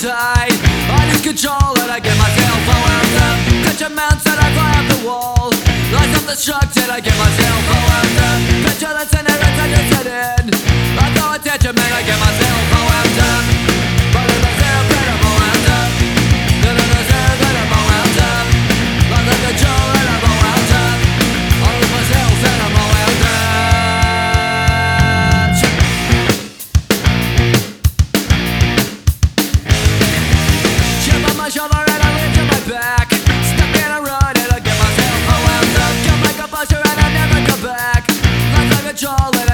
tight. I lose control and I get myself wound up. Touch a mountain, I fly up the wall. Lies self-destructed, I get myself wound up. Picture the scenarios I just set in. I throw attention, man, I get myself wound up. But if I say I'm better, I'm wound up. Then I say I'm better, I'm wound up. Lost of control and I'm wound up. I lose myself and I'm wound up. Chip on my shoulder and I lift to my back. Stuck in a rut and I get myself wound up. Come like a buster and I never come back. Lost of control.